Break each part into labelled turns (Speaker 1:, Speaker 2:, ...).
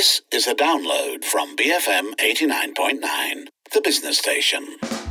Speaker 1: This is a download from BFM 89.9, the business station.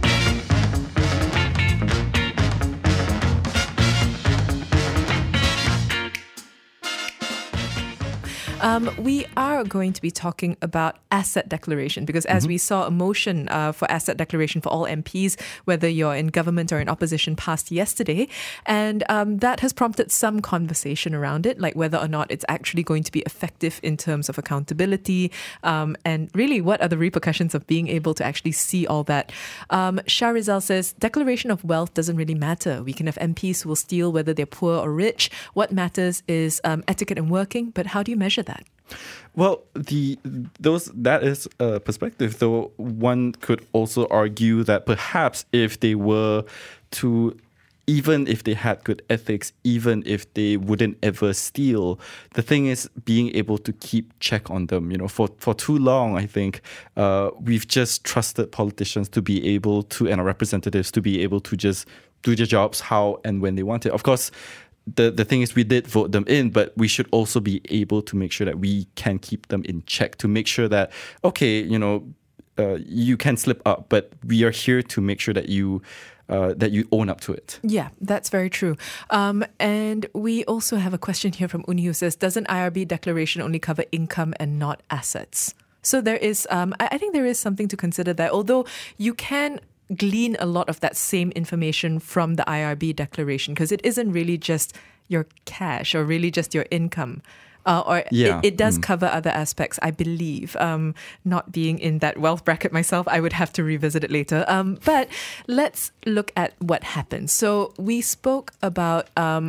Speaker 2: We are going to be talking about asset declaration because as we saw a motion for asset declaration for all MPs, whether you're in government or in opposition, passed yesterday. And that has prompted some conversation around it, like whether or not it's actually going to be effective in terms of accountability and really what are the repercussions of being able to actually see all that. Shah Rizal says, declaration of wealth doesn't really matter. We can have MPs who will steal whether they're poor or rich. What matters is etiquette and working, but how do you measure that?
Speaker 3: Well, that is a perspective, though one could also argue that perhaps if they were to, even if they had good ethics, even if they wouldn't ever steal, the thing is being able to keep check on them. You know, for too long, I think we've just trusted politicians to be able to, and our representatives to be able to just do their jobs how and when they want it. Of course, the thing is we did vote them in, but we should also be able to make sure that we can keep them in check, to make sure that, okay, you know, you can slip up, but we are here to make sure that you own up to it. Yeah,
Speaker 2: that's very true. And we also have a question here from Uni who says, doesn't IRB declaration only cover income and not assets? So there is, I think there is something to consider there, although you can glean a lot of that same information from the IRB declaration because it isn't really just your cash or really just your income. It does cover other aspects, I believe. Not being in that wealth bracket myself, I would have to revisit it later. But let's look at what happened. So we spoke about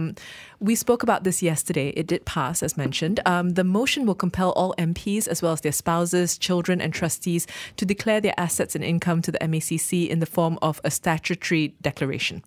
Speaker 2: this yesterday. It did pass, as mentioned. The motion will compel all MPs, as well as their spouses, children and trustees, to declare their assets and income to the MACC in the form of a statutory declaration.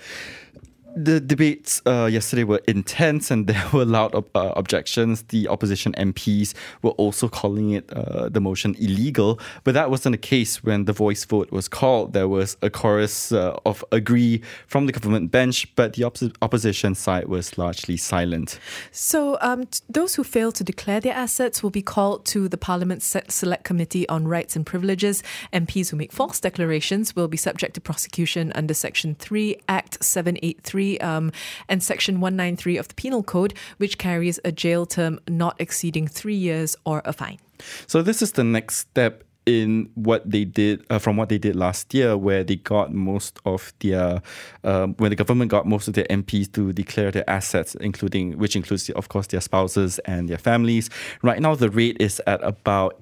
Speaker 3: The debates yesterday were intense and there were loud objections. The opposition MPs were also calling it the motion illegal, but that wasn't the case when the voice vote was called. There was a chorus of agree from the government bench, but the opposition side was largely silent.
Speaker 2: So those who fail to declare their assets will be called to the Parliament Select Committee on Rights and Privileges. MPs who make false declarations will be subject to prosecution under Section 3, Act 783, and Section 193 of the Penal Code, which carries a jail term not exceeding 3 years or a fine.
Speaker 3: So this is the next step in what they did, from what they did last year, where they got most of their, when the government got most of their MPs to declare their assets, which includes, of course, their spouses and their families. Right now, the rate is at about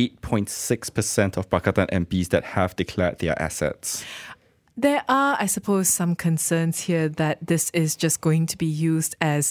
Speaker 3: 88.6% of Pakatan MPs that have declared their assets.
Speaker 2: There are, I suppose, some concerns here that this is just going to be used as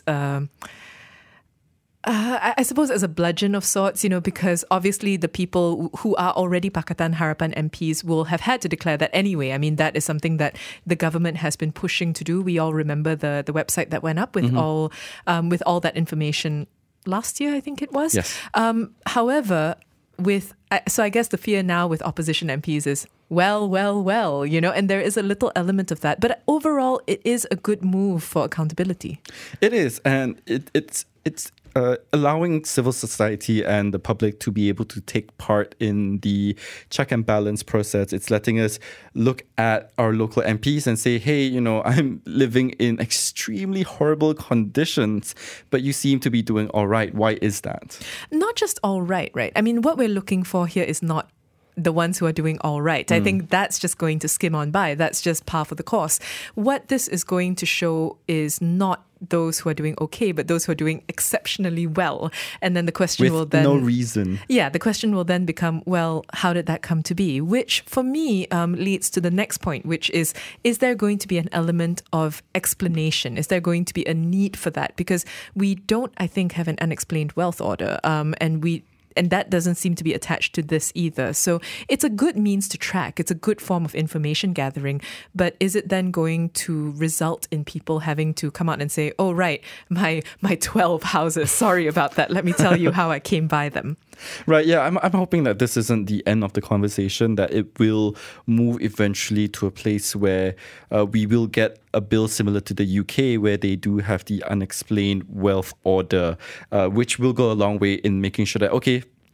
Speaker 2: I suppose as a bludgeon of sorts, you know, because obviously the people who are already Pakatan Harapan MPs will have had to declare that anyway. I mean, that is something that the government has been pushing to do. We all remember the website that went up with all that information last year, I think it was.
Speaker 3: Yes.
Speaker 2: However, so I guess the fear now with opposition MPs is, well, you know, and there is a little element of that. But overall, it is a good move for accountability.
Speaker 3: It is, and it's allowing civil society and the public to be able to take part in the check and balance process. It's letting us look at our local MPs and say, hey, you know, I'm living in extremely horrible conditions, but you seem to be doing all right. Why is that?
Speaker 2: Not just all right? I mean, what we're looking for here is not the ones who are doing all right. I think that's just going to skim on by. That's just par for the course. What this is going to show is not those who are doing okay, but those who are doing exceptionally well. And then the question will then...
Speaker 3: With no reason.
Speaker 2: Yeah, the question will then become, well, how did that come to be? Which, for me, leads to the next point, which is there going to be an element of explanation? Is there going to be a need for that? Because we don't, I think, have an unexplained wealth order. And that doesn't seem to be attached to this either. So it's a good means to track. It's a good form of information gathering. But is it then going to result in people having to come out and say, oh, right, my 12 houses, sorry about that. Let me tell you how I came by them.
Speaker 3: Right, yeah, I'm hoping that this isn't the end of the conversation, that it will move eventually to a place where we will get a bill similar to the UK, where they do have the unexplained wealth order, which will go a long way in making sure that, okay,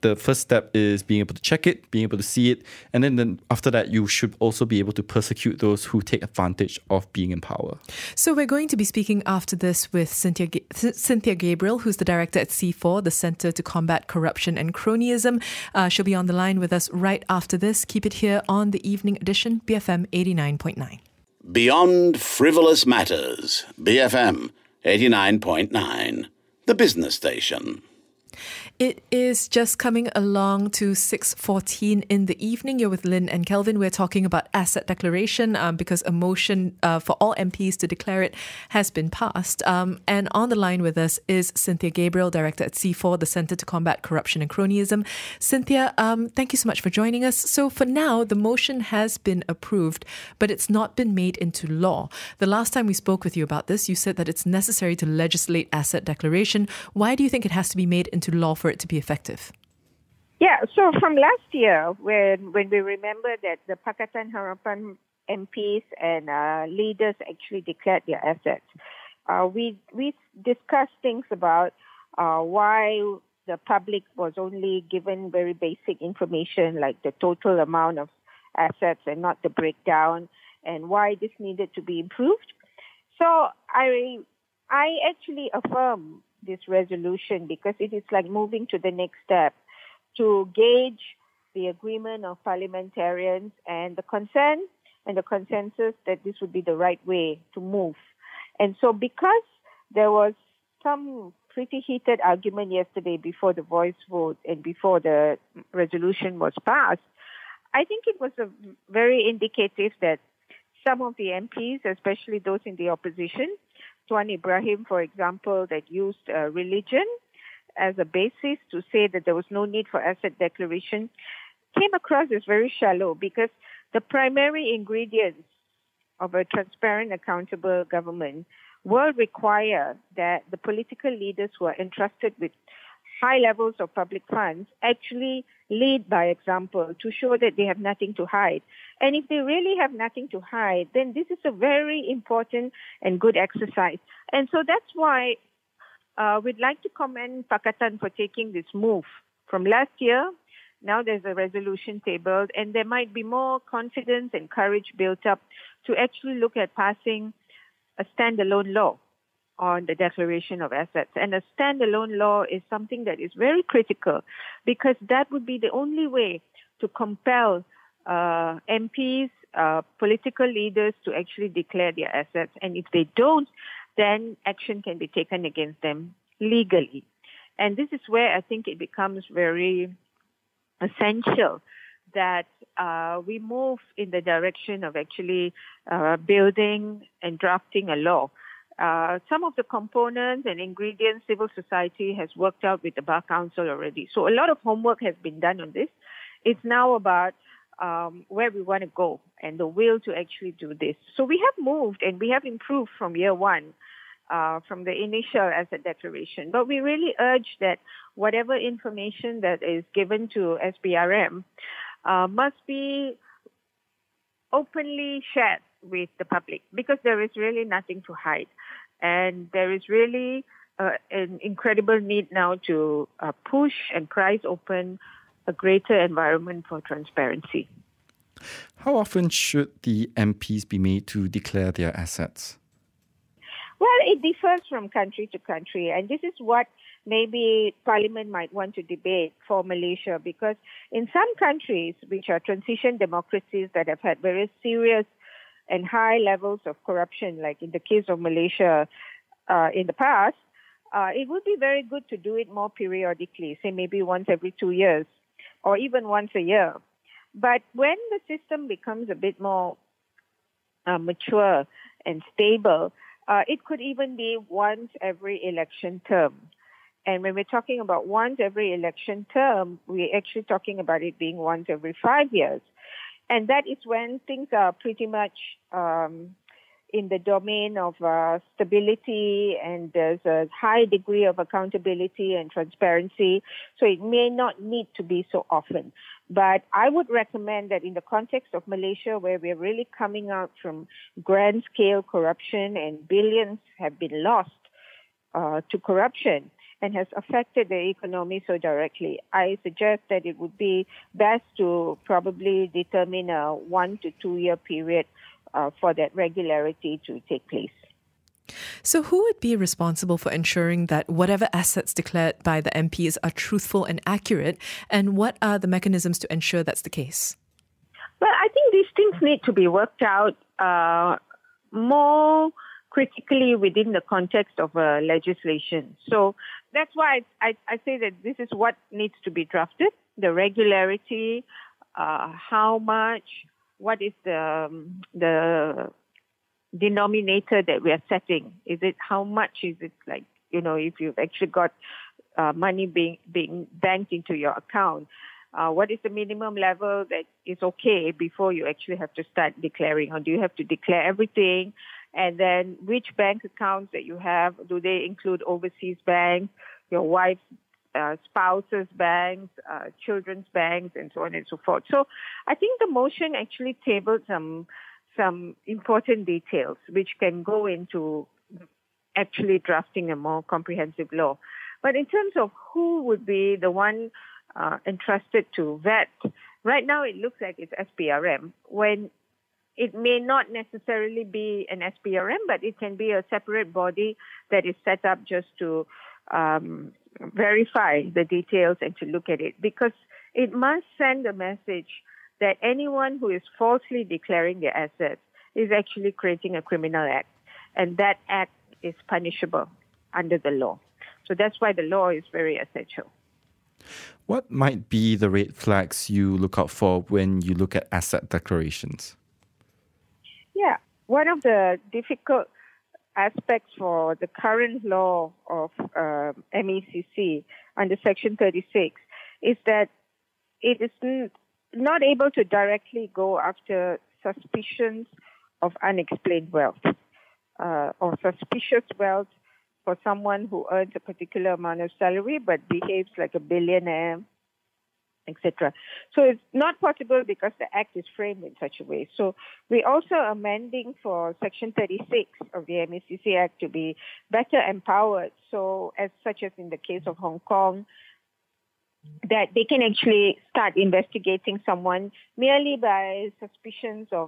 Speaker 3: the first step is being able to check it, being able to see it, and then after that, you should also be able to persecute those who take advantage of being in power.
Speaker 2: So we're going to be speaking after this with Cynthia Gabriel, who's the director at C4, the Centre to Combat Corruption and Cronyism. She'll be on the line with us right after this. Keep it here on the Evening Edition, BFM 89.9.
Speaker 1: Beyond Frivolous Matters, BFM 89.9, the business station.
Speaker 2: It is just coming along to 6:14 in the evening. You're with Lynn and Kelvin. We're talking about asset declaration because a motion for all MPs to declare it has been passed. And on the line with us is Cynthia Gabriel, Director at C4, the Centre to Combat Corruption and Cronyism. Cynthia, thank you so much for joining us. So for now, the motion has been approved, but it's not been made into law. The last time we spoke with you about this, you said that it's necessary to legislate asset declaration. Why do you think it has to be made into law for it to be effective?
Speaker 4: Yeah, so from last year, when we remember that the Pakatan Harapan MPs and leaders actually declared their assets, we discussed things about why the public was only given very basic information like the total amount of assets and not the breakdown, and why this needed to be improved. So I actually affirm this resolution because it is like moving to the next step to gauge the agreement of parliamentarians and the consent and the consensus that this would be the right way to move. And so because there was some pretty heated argument yesterday before the voice vote and before the resolution was passed, I think it was very indicative that some of the MPs, especially those in the opposition, Tuan Ibrahim, for example, that used religion as a basis to say that there was no need for asset declaration, came across as very shallow because the primary ingredients of a transparent, accountable government will require that the political leaders who are entrusted with high levels of public funds actually lead by example to show that they have nothing to hide. And if they really have nothing to hide, then this is a very important and good exercise. And so that's why we'd like to commend Pakatan for taking this move. From last year, now there's a resolution tabled, and there might be more confidence and courage built up to actually look at passing a standalone law on the declaration of assets. And a standalone law is something that is very critical because that would be the only way to compel MPs, political leaders to actually declare their assets. And if they don't, then action can be taken against them legally. And this is where I think it becomes very essential that we move in the direction of actually building and drafting a law. Some of the components and ingredients civil society has worked out with the Bar Council already. So a lot of homework has been done on this. It's now about where we want to go and the will to actually do this. So we have moved and we have improved from year one, from the initial asset declaration. But we really urge that whatever information that is given to SPRM must be openly shared with the public because there is really nothing to hide. And there is really an incredible need now to push and prize open a greater environment for transparency.
Speaker 3: How often should the MPs be made to declare their assets?
Speaker 4: Well, it differs from country to country, and this is what maybe Parliament might want to debate for Malaysia, because in some countries, which are transition democracies that have had very serious and high levels of corruption, like in the case of Malaysia in the past, it would be very good to do it more periodically, say maybe once every 2 years or even once a year. But when the system becomes a bit more mature and stable, it could even be once every election term. And when we're talking about once every election term, we're actually talking about it being once every 5 years. And that is when things are pretty much in the domain of stability, and there's a high degree of accountability and transparency. So it may not need to be so often. But I would recommend that in the context of Malaysia, where we're really coming out from grand-scale corruption and billions have been lost to corruption, and has affected the economy so directly, I suggest that it would be best to probably determine a 1 to 2 year period for that regularity to take place.
Speaker 2: So who would be responsible for ensuring that whatever assets declared by the MPs are truthful and accurate, and what are the mechanisms to ensure that's the case?
Speaker 4: Well, I think these things need to be worked out more critically within the context of legislation. So that's why I say that this is what needs to be drafted: the regularity, how much, what is the denominator that we are setting. Is it how much? Is it like, if you've actually got money being banked into your account? What is the minimum level that is okay before you actually have to start declaring? Or do you have to declare everything? And then which bank accounts that you have, do they include overseas banks, your wife's spouse's banks, children's banks, and so on and so forth? So I think the motion actually tabled some important details which can go into actually drafting a more comprehensive law. But in terms of who would be the one entrusted to vet, right now it looks like it's SPRM, when it may not necessarily be an SPRM, but it can be a separate body that is set up just to verify the details and to look at it, because it must send a message that anyone who is falsely declaring their assets is actually creating a criminal act, and that act is punishable under the law. So that's why the law is very essential.
Speaker 3: What might be the red flags you look out for when you look at asset declarations?
Speaker 4: Yeah, one of the difficult aspects for the current law of MECC under Section 36 is that it is not able to directly go after suspicions of unexplained wealth or suspicious wealth for someone who earns a particular amount of salary but behaves like a billionaire, etc. So it's not possible because the Act is framed in such a way. So we're also amending for Section 36 of the MECC Act to be better empowered, so as such as in the case of Hong Kong, that they can actually start investigating someone merely by suspicions of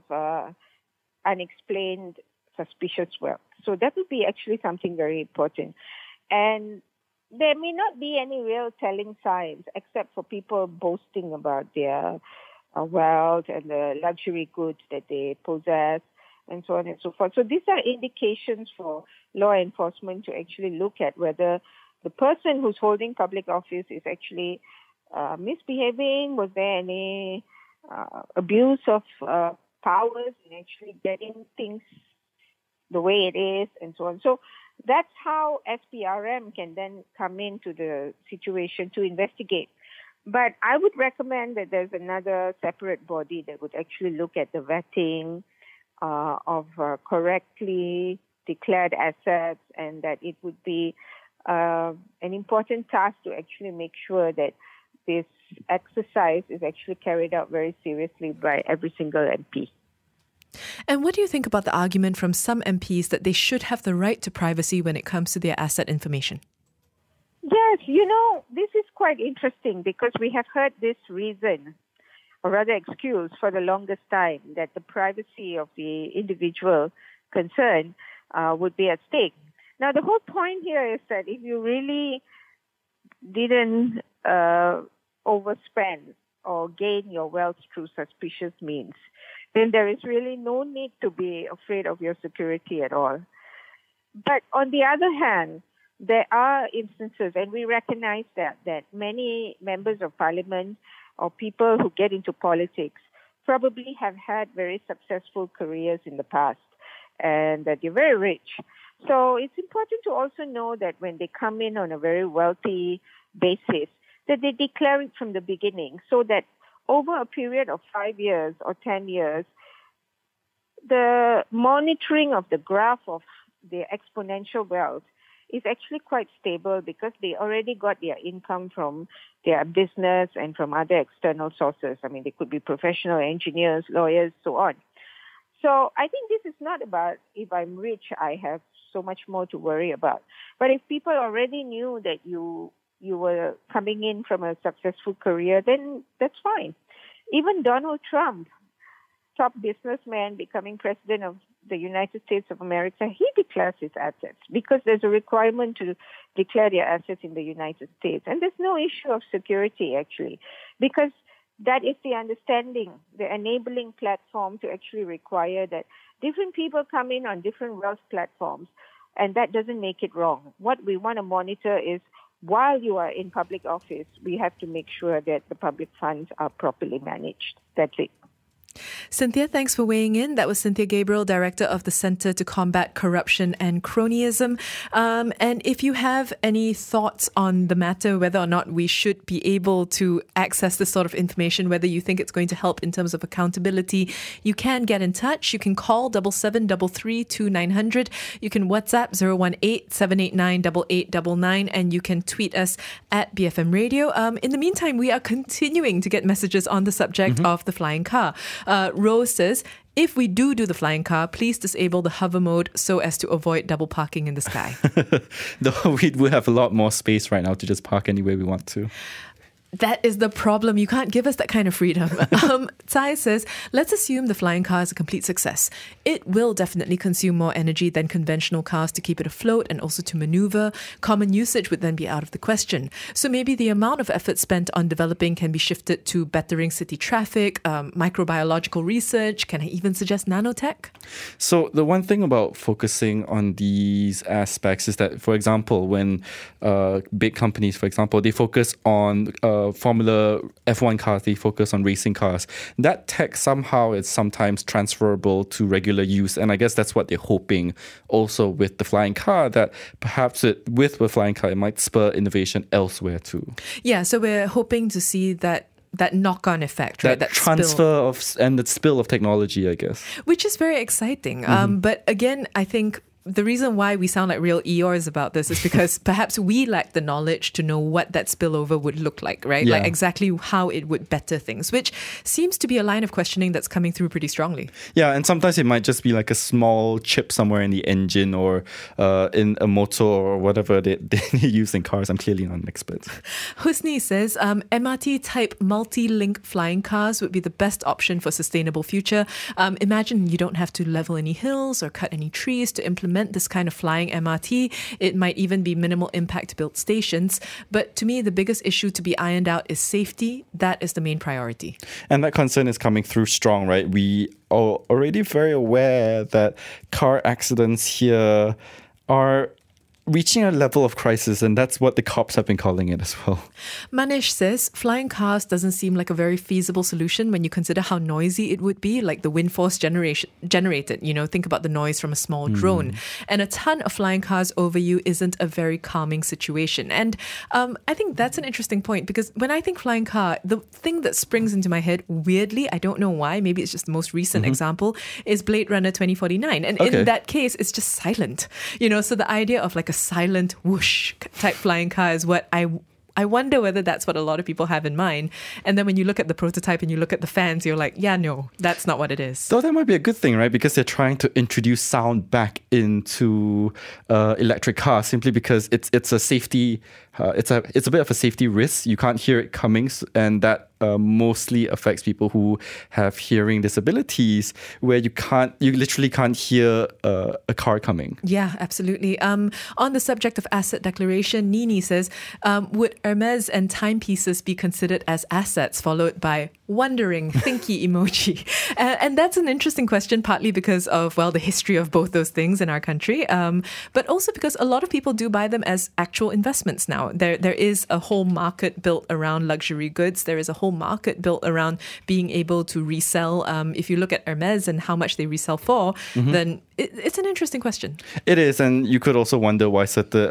Speaker 4: unexplained suspicious wealth. So that would be actually something very important. And there may not be any real telling signs except for people boasting about their wealth and the luxury goods that they possess and so on and so forth. So these are indications for law enforcement to actually look at whether the person who's holding public office is actually misbehaving. Was there any abuse of powers in actually getting things the way it is, and so on. So that's how SPRM can then come into the situation to investigate. But I would recommend that there's another separate body that would actually look at the vetting of correctly declared assets, and that it would be an important task to actually make sure that this exercise is actually carried out very seriously by every single MP.
Speaker 2: And what do you think about the argument from some MPs that they should have the right to privacy when it comes to their asset information?
Speaker 4: Yes, this is quite interesting because we have heard this reason, or rather excuse, for the longest time that the privacy of the individual concerned would be at stake. Now, the whole point here is that if you really didn't overspend or gain your wealth through suspicious means, then there is really no need to be afraid of your security at all. But on the other hand, there are instances, and we recognize that many members of parliament or people who get into politics probably have had very successful careers in the past and that they're very rich. So it's important to also know that when they come in on a very wealthy basis, that they declare it from the beginning, so that over a period of 5 years or 10 years, the monitoring of the graph of their exponential wealth is actually quite stable because they already got their income from their business and from other external sources. I mean, they could be professional engineers, lawyers, so on. So I think this is not about if I'm rich, I have so much more to worry about. But if people already knew that you were coming in from a successful career, then that's fine. Even Donald Trump, top businessman becoming president of the United States of America, he declares his assets because there's a requirement to declare their assets in the United States. And there's no issue of security, actually, because that is the understanding, the enabling platform to actually require that different people come in on different wealth platforms, and that doesn't make it wrong. What we want to monitor is while you are in public office, we have to make sure that the public funds are properly managed. That's it.
Speaker 2: Cynthia, thanks for weighing in. That was Cynthia Gabriel, Director of the Centre to Combat Corruption and Cronyism. And if you have any thoughts on the matter, whether or not we should be able to access this sort of information, whether you think it's going to help in terms of accountability, you can get in touch. You can call 77332900. You can WhatsApp 018-789-8899, and you can tweet us at BFM Radio. In the meantime, we are continuing to get messages on the subject of the flying car. Rose says, if we do the flying car, please disable the hover mode so as to avoid double parking in the sky.
Speaker 3: Though we will have a lot more space right now to just park anywhere we want to.
Speaker 2: That is the problem. You can't give us that kind of freedom. Tsai says, let's assume the flying car is a complete success. It will definitely consume more energy than conventional cars to keep it afloat and also to maneuver. Common usage would then be out of the question. So maybe the amount of effort spent on developing can be shifted to bettering city traffic, microbiological research. Can I even suggest nanotech?
Speaker 3: So the one thing about focusing on these aspects is that, for example, when big companies, for example, they focus on Formula F1 cars, they focus on racing cars. That tech somehow is sometimes transferable to regular use. And I guess that's what they're hoping also with the flying car, that perhaps with the flying car, it might spur innovation elsewhere too.
Speaker 2: Yeah, so we're hoping to see that knock-on effect, right?
Speaker 3: That transfer and the spill of technology, I guess.
Speaker 2: Which is very exciting. But again, I think the reason why we sound like real Eeyores about this is because perhaps we lack the knowledge to know what that spillover would look like, right?
Speaker 3: Yeah.
Speaker 2: Like exactly how it would better things, which seems to be a line of questioning that's coming through pretty strongly.
Speaker 3: Yeah, and sometimes it might just be like a small chip somewhere in the engine or in a motor or whatever they use in cars. I'm clearly not an expert.
Speaker 2: Husni says, MRT-type multi-link flying cars would be the best option for sustainable future. Imagine you don't have to level any hills or cut any trees to implement this kind of flying MRT. It might even be minimal impact to build stations. But to me, the biggest issue to be ironed out is safety. That is the main priority.
Speaker 3: And that concern is coming through strong, right? We are already very aware that car accidents here are reaching a level of crisis, and that's what the cops have been calling it as well.
Speaker 2: Manish says, flying cars doesn't seem like a very feasible solution when you consider how noisy it would be, like the wind force generated. You know, think about the noise from a small drone. And a ton of flying cars over you isn't a very calming situation. And I think that's an interesting point, because when I think flying car, the thing that springs into my head, weirdly, I don't know why, maybe it's just the most recent example, is Blade Runner 2049. And in that case, it's just silent. You know, so the idea of like a silent whoosh type flying car is what I wonder whether that's what a lot of people have in mind. And then when you look at the prototype and you look at the fans, you're like, yeah, no, that's not what it is.
Speaker 3: Though that might be a good thing, right? Because they're trying to introduce sound back into electric cars, simply because it's a safety, it's a bit of a safety risk. You can't hear it coming, and that mostly affects people who have hearing disabilities, where you literally can't hear a car coming.
Speaker 2: Yeah, absolutely. On the subject of asset declaration, Nini says, would Hermes and timepieces be considered as assets, followed by wondering, thinky emoji? And that's an interesting question, partly because of, well, the history of both those things in our country, but also because a lot of people do buy them as actual investments now. There is a whole market built around luxury goods. There is a whole market built around being able to resell. If you look at Hermes and how much they resell for, then it's an interesting question.
Speaker 3: It is, and you could also wonder why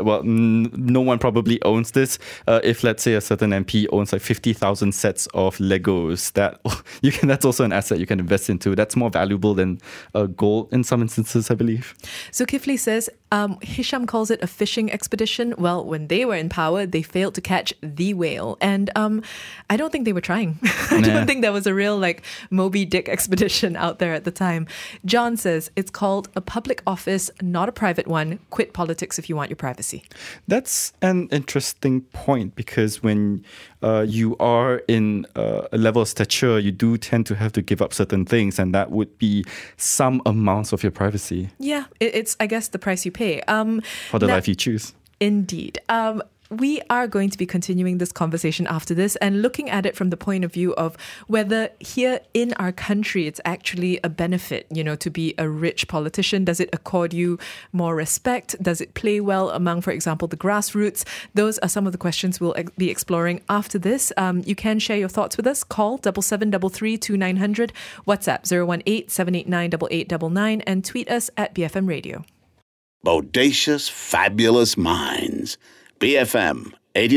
Speaker 3: no one probably owns this. If, let's say, a certain MP owns like 50,000 sets of Legos, that's also an asset you can invest into. That's more valuable than gold in some instances, I believe.
Speaker 2: So Kifli says, Hisham calls it a fishing expedition. Well, when they were in power, they failed to catch the whale. And I don't think they were trying. I don't think there was a real like Moby Dick expedition out there at the time. John says it's called a public office, not a private one. Quit politics if you want your privacy.
Speaker 3: That's an interesting point because when you are in a level of stature, you do tend to have to give up certain things, and that would be some amounts of your privacy.
Speaker 2: Yeah, it's, I guess, the price you pay.
Speaker 3: For the life you choose.
Speaker 2: Indeed. We are going to be continuing this conversation after this and looking at it from the point of view of whether here in our country it's actually a benefit, to be a rich politician. Does it accord you more respect? Does it play well among, for example, the grassroots? Those are some of the questions we'll be exploring after this. You can share your thoughts with us. Call 7733 2900, WhatsApp 018 789 8899, and tweet us at BFM Radio.
Speaker 1: Bodacious, fabulous minds. BFM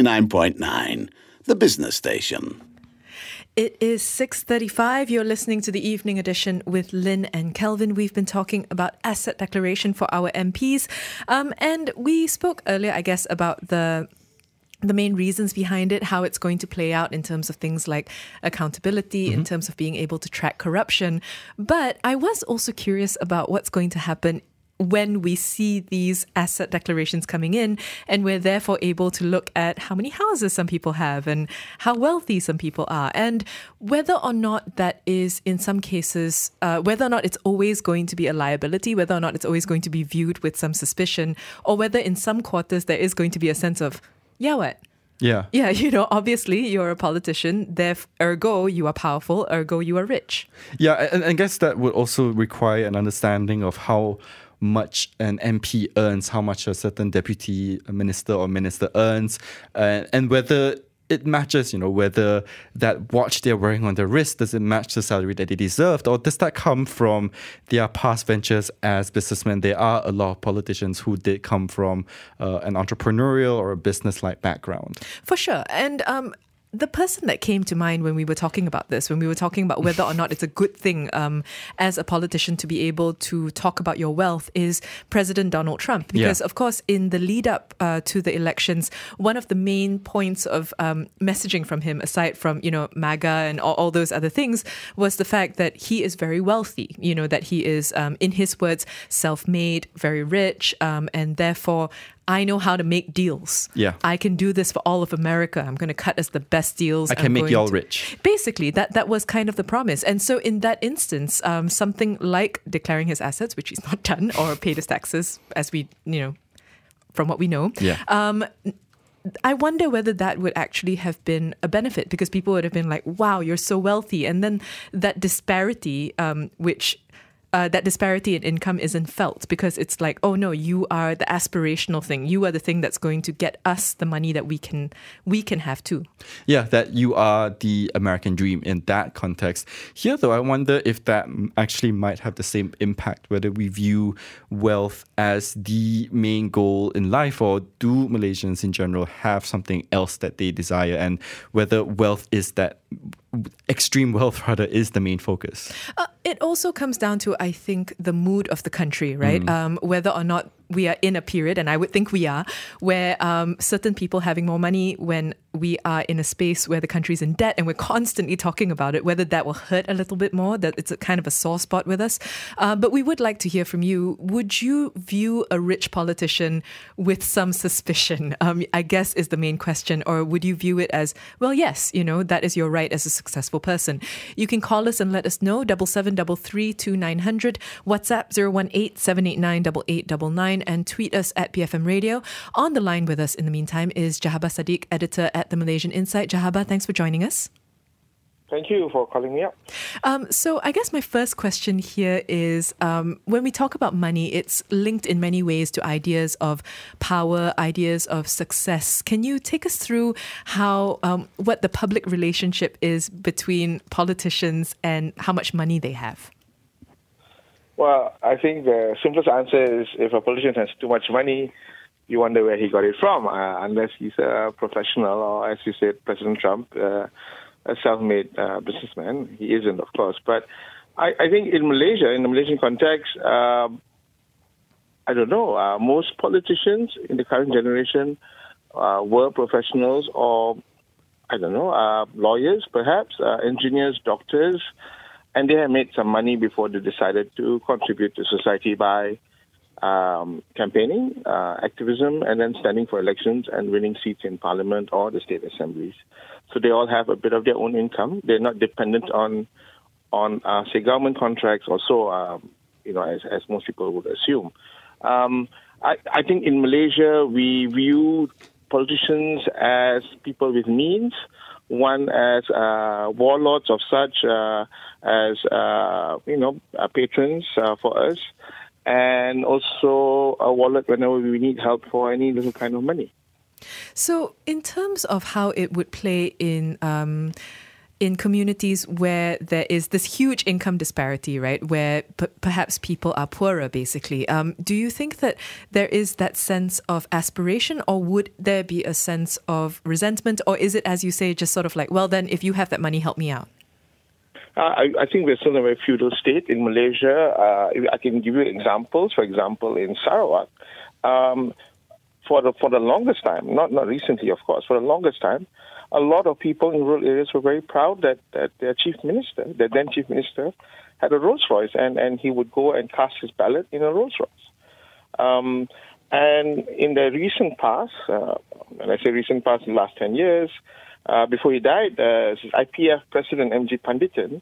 Speaker 1: 89.9, the business station.
Speaker 2: It is 6:35. You're listening to the evening edition with Lynn and Kelvin. We've been talking about asset declaration for our MPs. And we spoke earlier, I guess, about the main reasons behind it, how it's going to play out in terms of things like accountability, in terms of being able to track corruption. But I was also curious about what's going to happen when we see these asset declarations coming in, and we're therefore able to look at how many houses some people have and how wealthy some people are, and whether or not that is, in some cases, whether or not it's always going to be a liability, whether or not it's always going to be viewed with some suspicion, or whether in some quarters there is going to be a sense of, what?
Speaker 3: Yeah.
Speaker 2: Yeah, obviously you're a politician, ergo you are powerful, ergo you are rich.
Speaker 3: Yeah, and I guess that would also require an understanding of how much an MP earns, how much a certain deputy minister or minister earns, and whether it matches, whether that watch they're wearing on their wrist, does it match the salary that they deserved, or does that come from their past ventures as businessmen? There are a lot of politicians who did come from an entrepreneurial or a business-like background.
Speaker 2: For sure. And the person that came to mind when we were talking about this, when we were talking about whether or not it's a good thing as a politician to be able to talk about your wealth, is President Donald Trump. Because, of course, in the lead up to the elections, one of the main points of messaging from him, aside from, MAGA and all those other things, was the fact that he is very wealthy, that he is, in his words, self-made, very rich, and therefore I know how to make deals.
Speaker 3: Yeah.
Speaker 2: I can do this for all of America. I'm going to cut us the best deals.
Speaker 3: I can make y'all rich.
Speaker 2: Basically, that was kind of the promise. And so in that instance, something like declaring his assets, which he's not done, or paid his taxes, as we, from what we know.
Speaker 3: Yeah.
Speaker 2: I wonder whether that would actually have been a benefit, because people would have been like, wow, you're so wealthy. And then that disparity, that disparity in income isn't felt, because it's like, oh no, you are the aspirational thing. You are the thing that's going to get us the money that we can have too. Yeah,
Speaker 3: that you are the American dream in that context. Here though, I wonder if that actually might have the same impact, whether we view wealth as the main goal in life, or do Malaysians in general have something else that they desire, and whether wealth is that extreme wealth rather is the main focus.
Speaker 2: It also comes down to, I think, the mood of the country, right? Whether or not we are in a period, and I would think we are, where certain people having more money, when we are in a space where the country's in debt and we're constantly talking about it, whether that will hurt a little bit more, that it's a kind of a sore spot with us. But we would like to hear from you. Would you view a rich politician with some suspicion, I guess is the main question, or would you view it as, well, yes, that is your right as a successful person? You can call us and let us know, 7733 2900, WhatsApp 018 789 8899, and tweet us at BFM Radio. On the line with us in the meantime is Jahabah Sadiq, editor at The Malaysian Insight. Jahabah, thanks for joining us.
Speaker 5: Thank you for calling me up.
Speaker 2: So I guess my first question here is, when we talk about money, it's linked in many ways to ideas of power, ideas of success. Can you take us through how, what the public relationship is between politicians and how much money they have?
Speaker 5: Well, I think the simplest answer is, if a politician has too much money, you wonder where he got it from, unless he's a professional, or, as you said, President Trump, a self-made businessman. He isn't, of course. But I think in Malaysia, in the Malaysian context, I don't know, most politicians in the current generation were professionals, or, I don't know, lawyers, perhaps, engineers, doctors. and they have made some money before they decided to contribute to society by campaigning, activism, and then standing for elections and winning seats in parliament or the state assemblies. So they all have a bit of their own income. They're not dependent on say, government contracts or so, as most people would assume. I think in Malaysia, we view politicians as people with means, one as warlords of such, as patrons for us, and also a wallet whenever we need help for any little kind of money.
Speaker 2: So in terms of how it would play in communities where there is this huge income disparity, right, where perhaps people are poorer, basically, do you think that there is that sense of aspiration, or would there be a sense of resentment, or is it, as you say, just sort of like, well, then if you have that money, help me out?
Speaker 5: I think we're still in a very feudal state in Malaysia. I can give you examples. For example, in Sarawak, for the longest time, not recently, of course, for the longest time, a lot of people in rural areas were very proud that their then chief minister, had a Rolls Royce, and he would go and cast his ballot in a Rolls Royce. And in the recent past, when I say recent past, in the last 10 years, before he died, IPF President M.G. Pandithan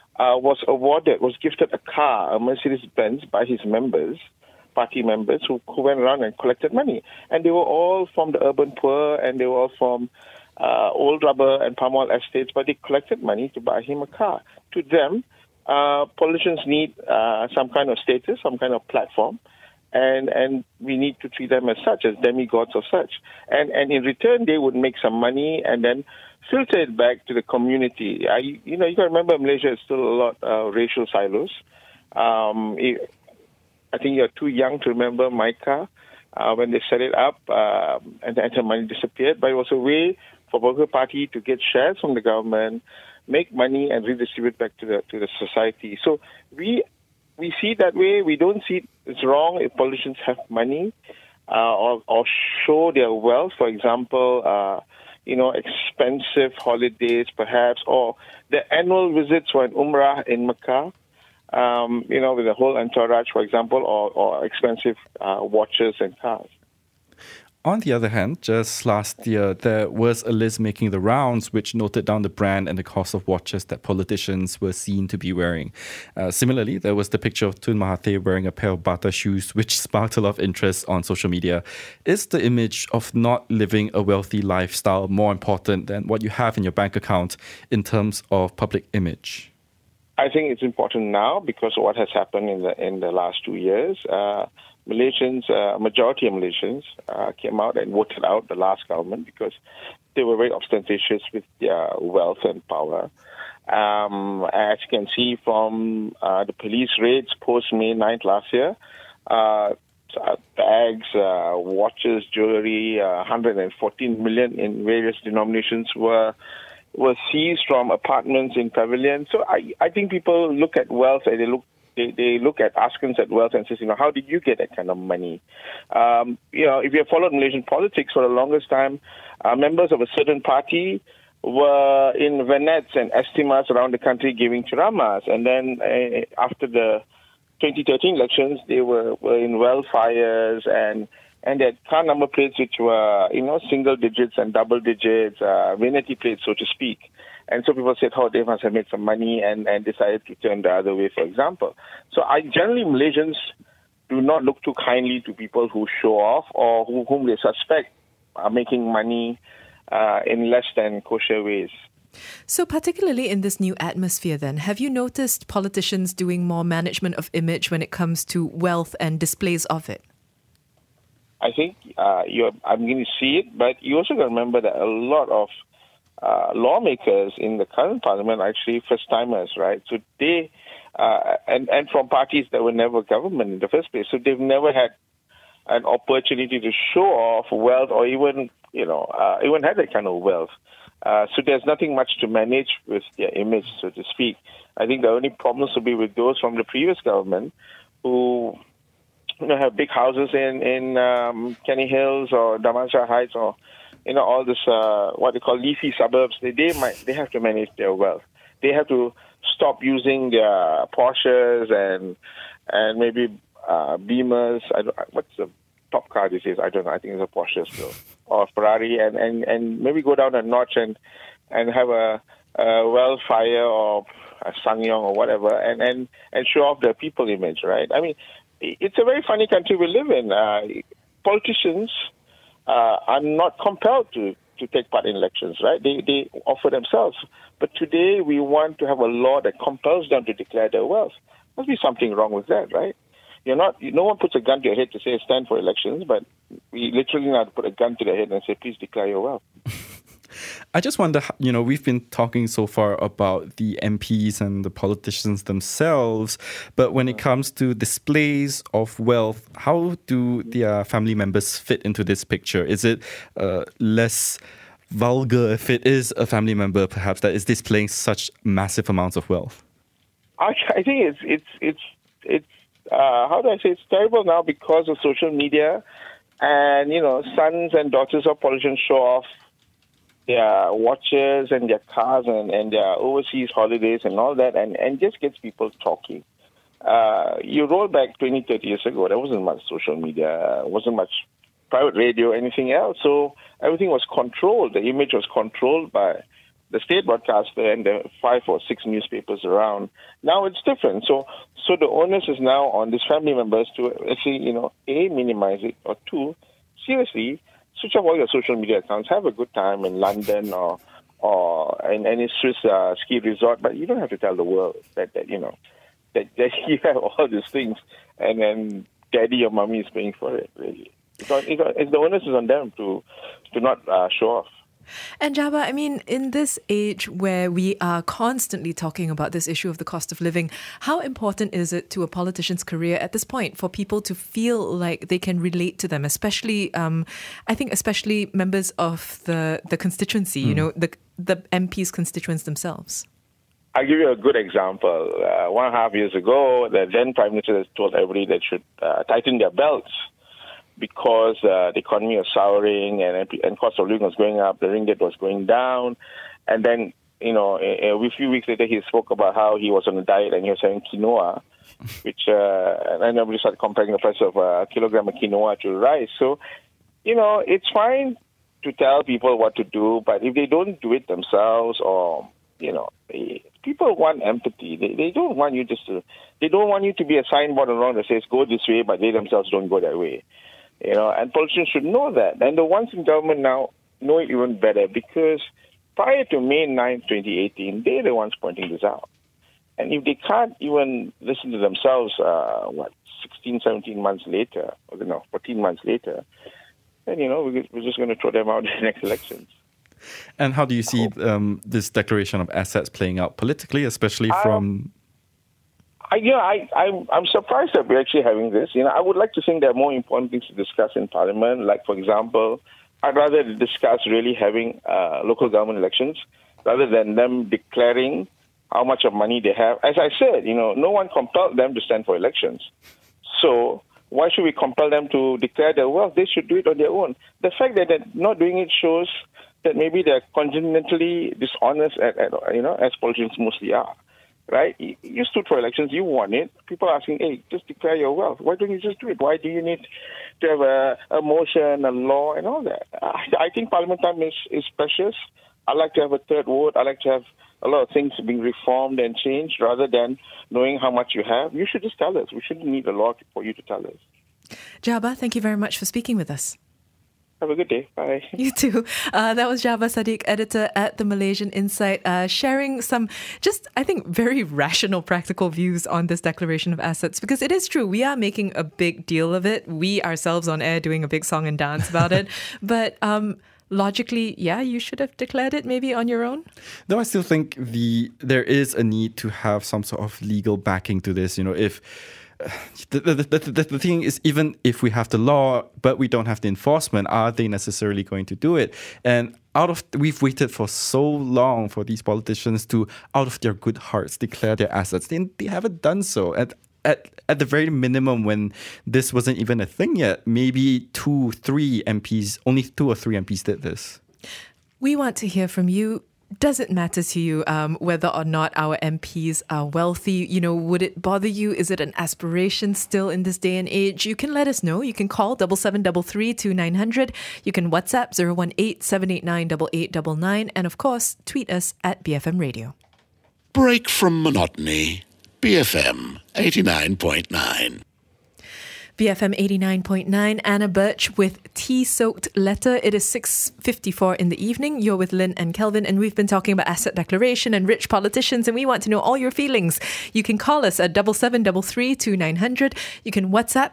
Speaker 5: was gifted a car, a Mercedes-Benz, by his members, party members, who went around and collected money. And they were all from the urban poor, and they were all from old rubber and palm oil estates, but they collected money to buy him a car. To them, politicians need some kind of status, some kind of platform, and we need to treat them as such, as demigods of such. And in return, they would make some money and then filter it back to the community. You got to remember, Malaysia is still a lot of racial silos. I think you're too young to remember MICA when they set it up and the money disappeared, but it was a way for Worker Party to get shares from the government, make money and redistribute back to the society. So we see it that way. We don't see it's wrong if politicians have money or show their wealth. For example, expensive holidays perhaps, or the annual visits for an Umrah in Mecca, with the whole entourage, for example, or expensive watches and cars.
Speaker 3: On the other hand, just last year, there was a list making the rounds which noted down the brand and the cost of watches that politicians were seen to be wearing. Similarly, there was the picture of Tun Mahathir wearing a pair of Bata shoes, which sparked a lot of interest on social media. Is the image of not living a wealthy lifestyle more important than what you have in your bank account in terms of public image?
Speaker 5: I think it's important now because of what has happened in the last 2 years. Malaysians, majority of Malaysians came out and voted out the last government because they were very ostentatious with their wealth and power. As you can see from the police raids post-May 9th last year, bags, watches, jewelry, 114 million in various denominations were seized from apartments in pavilions. So I think people look at wealth and they look at askance at wealth and says, how did you get that kind of money? If you have followed Malaysian politics for the longest time, members of a certain party were in Venets and Estimas around the country giving cheramas. And then after the 2013 elections, they were in wildfires and they had car number plates which were, single digits and double digits, vanity plates, so to speak. And so people said, they must have made some money and decided to turn the other way, for example. So generally, Malaysians do not look too kindly to people who show off or whom they suspect are making money in less than kosher ways.
Speaker 2: So particularly in this new atmosphere then, have you noticed politicians doing more management of image when it comes to wealth and displays of it?
Speaker 5: I think I'm going to see it, but you also got to remember that a lot of lawmakers in the current parliament are actually first-timers, right? So they, and from parties that were never government in the first place, so they've never had an opportunity to show off wealth or even had that kind of wealth. So there's nothing much to manage with their image, so to speak. I think the only problems will be with those from the previous government who have big houses in Kenny Hills or Damansara Heights or all this what they call leafy suburbs. They have to manage their wealth. they have to stop using their Porsches and maybe Beamers. What's the top car these days? I don't know. I think it's a Porsche still, or Ferrari, and maybe go down a notch and have a Wildfire or a SsangYong or whatever, and show off their people image, right? I mean, it's a very funny country we live in. Politicians are not compelled to take part in elections, right? They offer themselves. But today we want to have a law that compels them to declare their wealth. Must be something wrong with that, right? No one puts a gun to your head to say stand for elections, but we literally now put a gun to their head and say, please declare your wealth.
Speaker 3: I just wonder, we've been talking so far about the MPs and the politicians themselves, but when it comes to displays of wealth, how do their family members fit into this picture? Is it less vulgar if it is a family member, perhaps, that is displaying such massive amounts of wealth?
Speaker 5: I think it's how do I say, it's terrible now because of social media, and sons and daughters of politicians show off their watches and their cars and their overseas holidays and all that, and just gets people talking. You roll back 20, 30 years ago, there wasn't much social media, wasn't much private radio, anything else. So everything was controlled. The image was controlled by the state broadcaster and the 5 or 6 newspapers around. Now it's different. So the onus is now on these family members to actually, A, minimize it, or 2, seriously, switch off all your social media accounts, have a good time in London or in any Swiss ski resort, but you don't have to tell the world that you have all these things, and then daddy or mommy is paying for it, really. Because the onus is on them to not show off.
Speaker 2: And Jabba, I mean, in this age where we are constantly talking about this issue of the cost of living, how important is it to a politician's career at this point for people to feel like they can relate to them, especially, I think, especially members of the constituency, the MP's constituents themselves?
Speaker 5: I'll give you a good example. 1.5 years ago, the then Prime Minister told everybody they should tighten their belts, because the economy was souring and cost of living was going up, the ringgit was going down. And then, a few weeks later, he spoke about how he was on a diet and he was having quinoa, which, and everybody started comparing the price of a kilogram of quinoa to rice. So, it's fine to tell people what to do, but if they don't do it themselves, or, people want empathy. They don't want you they don't want you to be a signboard around that says go this way, but they themselves don't go that way. And politicians should know that. And the ones in government now know it even better, because prior to May 9, 2018, they're the ones pointing this out. And if they can't even listen to themselves, 16, 17 months later, 14 months later, then, we're just going to throw them out in the next elections.
Speaker 3: And how do you see this declaration of assets playing out politically, especially from...
Speaker 5: I'm surprised that we're actually having this. I would like to think there are more important things to discuss in Parliament. Like, for example, I'd rather discuss really having local government elections rather than them declaring how much of money they have. As I said, no one compelled them to stand for elections. So why should we compel them to declare their wealth? They should do it on their own. The fact that they're not doing it shows that maybe they're congenitally dishonest, as politicians mostly are. Right? You stood for elections, you won it. People are asking, hey, just declare your wealth. Why don't you just do it? Why do you need to have a motion, a law, and all that? I think Parliament time is precious. I like to have a third vote. I like to have a lot of things being reformed and changed rather than knowing how much you have. You should just tell us. We shouldn't need a law for you to tell us.
Speaker 2: Jabba, thank you very much for speaking with us.
Speaker 5: Have a good day. Bye.
Speaker 2: You too. That was Jabba Sadiq, editor at The Malaysian Insight, sharing some I think, very rational, practical views on this declaration of assets. Because it is true, we are making a big deal of it. We ourselves on air doing a big song and dance about it. But logically, you should have declared it maybe on your own.
Speaker 3: Though I still think there is a need to have some sort of legal backing to this. If... The thing is, even if we have the law, but we don't have the enforcement, are they necessarily going to do it? And we've waited for so long for these politicians to, out of their good hearts, declare their assets. They haven't done so. At the very minimum, when this wasn't even a thing yet, maybe only 2 or 3 MPs did this.
Speaker 2: We want to hear from you. Does it matter to you whether or not our MPs are wealthy? Would it bother you? Is it an aspiration still in this day and age? You can let us know. You can call 7733 You can WhatsApp 018-789-8899. And of course, tweet us at BFM Radio.
Speaker 1: Break from monotony. BFM 89.9.
Speaker 2: BFM 89.9, Anna Birch with Tea-Soaked Letter. It is 6:54 in the evening. You're with Lynn and Kelvin, and we've been talking about asset declaration and rich politicians, and we want to know all your feelings. You can call us at 7733 You can WhatsApp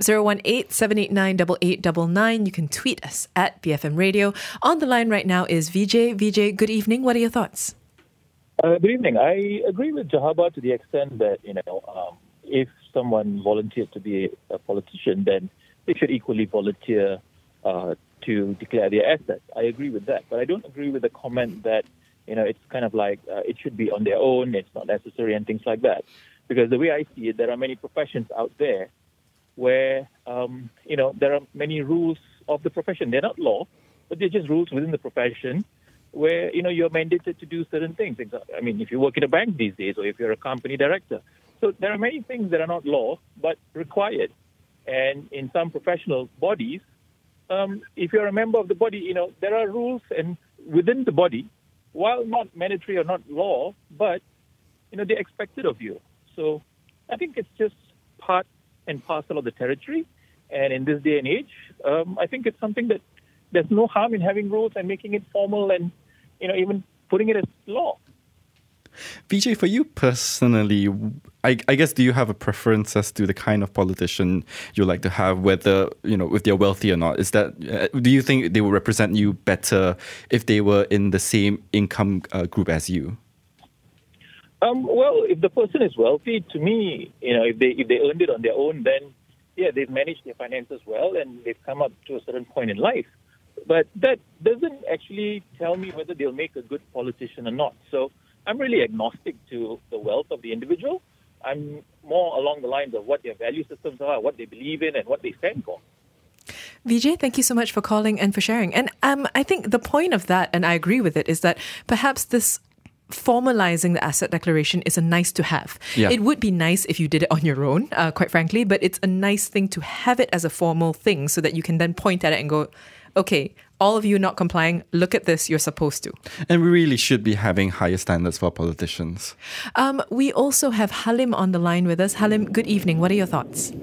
Speaker 2: 018-789-8899. You can tweet us at BFM Radio. On the line right now is Vijay. Vijay, good evening. What are your thoughts?
Speaker 6: Good evening. I agree with Jahaba to the extent that, if someone volunteered to be a politician, then they should equally volunteer to declare their assets. I agree with that. But I don't agree with the comment that, it's kind of like it should be on their own, it's not necessary and things like that. Because the way I see it, there are many professions out there where, there are many rules of the profession. They're not law, but they're just rules within the profession where, you're mandated to do certain things. I mean, if you work in a bank these days or if you're a company director. So there are many things that are not law, but required. And in some professional bodies, if you're a member of the body, there are rules and within the body, while not mandatory or not law, but, they're expected of you. So I think it's just part and parcel of the territory. And in this day and age, I think it's something that there's no harm in having rules and making it formal and, even putting it as law.
Speaker 3: Vijay, for you personally, I guess, do you have a preference as to the kind of politician you like to have, whether, if they're wealthy or not? Is that, do you think they will represent you better if they were in the same income group as you?
Speaker 6: Well, if the person is wealthy, to me, if they earned it on their own, then, yeah, they've managed their finances well and they've come up to a certain point in life. But that doesn't actually tell me whether they'll make a good politician or not. So I'm really agnostic to the wealth of the individual. I'm more along the lines of what their value systems are, what they believe in, and what they stand for.
Speaker 2: Vijay, thank you so much for calling and for sharing. And I think the point of that, and I agree with it, is that perhaps this formalizing the asset declaration is a nice to have.
Speaker 3: Yeah.
Speaker 2: It would be nice if you did it on your own, quite frankly, but it's a nice thing to have it as a formal thing so that you can then point at it and go, okay, all of you not complying, look at this, you're supposed to.
Speaker 3: And we really should be having higher standards for politicians.
Speaker 2: We also have Halim on the line with us. Halim, good evening. What are your thoughts?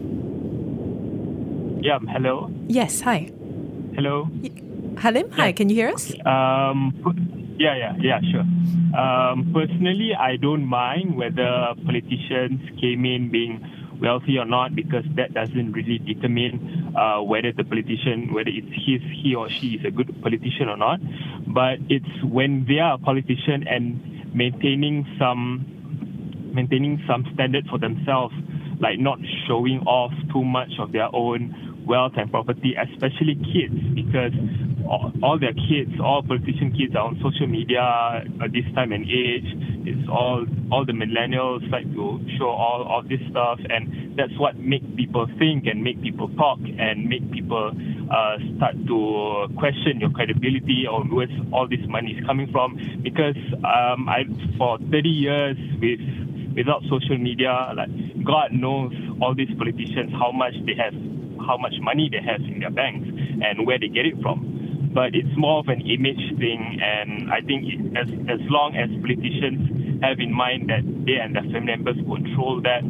Speaker 7: Yeah, hello.
Speaker 2: Yes, hi.
Speaker 7: Hello.
Speaker 2: Halim, hi, can you hear us?
Speaker 7: Yeah, sure. Personally, I don't mind whether politicians came in being wealthy or not, because that doesn't really determine whether the politician, whether it's he or she is a good politician or not. But it's when they are a politician and maintaining some standard for themselves, like not showing off too much of their own wealth and property, especially kids, because all their kids, all politician kids are on social media at this time and age. It's all the millennials like to show all this stuff, and that's what makes people think and make people talk and make people start to question your credibility or where all this money is coming from. Because for 30 years without social media, like God knows all these politicians how much money they have in their banks and where they get it from. But it's more of an image thing, and I think as long as politicians have in mind that they and their family members control that,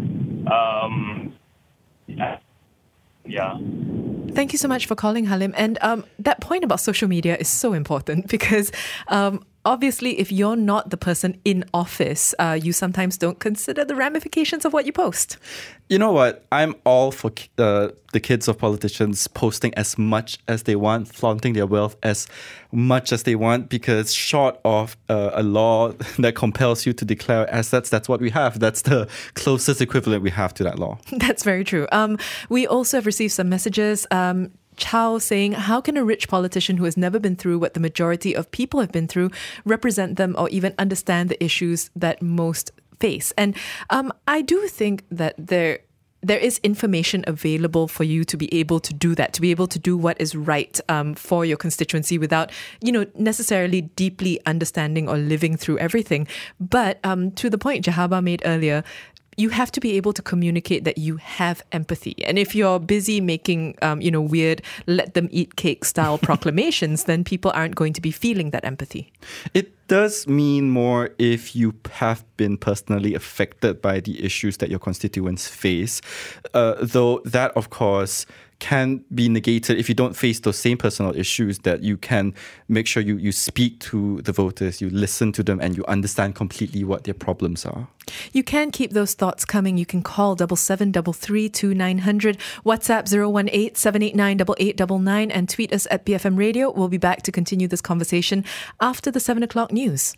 Speaker 7: yeah.
Speaker 2: Thank you so much for calling, Halim. And that point about social media is so important because obviously, if you're not the person in office, you sometimes don't consider the ramifications of what you post.
Speaker 3: You know what? I'm all for the kids of politicians posting as much as they want, flaunting their wealth as much as they want, because short of a law that compels you to declare assets, that's what we have. That's the closest equivalent we have to that law.
Speaker 2: That's very true. We also have received some messages. Chow saying, how can a rich politician who has never been through what the majority of people have been through represent them or even understand the issues that most face? And I do think that there there is information available for you to be able to do that, to be able to do what is right for your constituency without, necessarily deeply understanding or living through everything. But to the point Jahaba made earlier, you have to be able to communicate that you have empathy. And if you're busy making, weird let them eat cake style proclamations, then people aren't going to be feeling that empathy.
Speaker 3: It does mean more if you have been personally affected by the issues that your constituents face, though that, of course, can be negated if you don't face those same personal issues, that you can make sure you speak to the voters, you listen to them, and you understand completely what their problems are.
Speaker 2: You can keep those thoughts coming. You can call 7733 2900, WhatsApp 018-789-8899, and tweet us at BFM Radio. We'll be back to continue this conversation after the 7 o'clock news.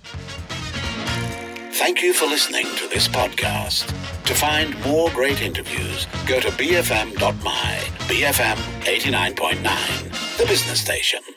Speaker 1: Thank you for listening to this podcast. To find more great interviews, go to bfm.my. BFM 89.9, the business station.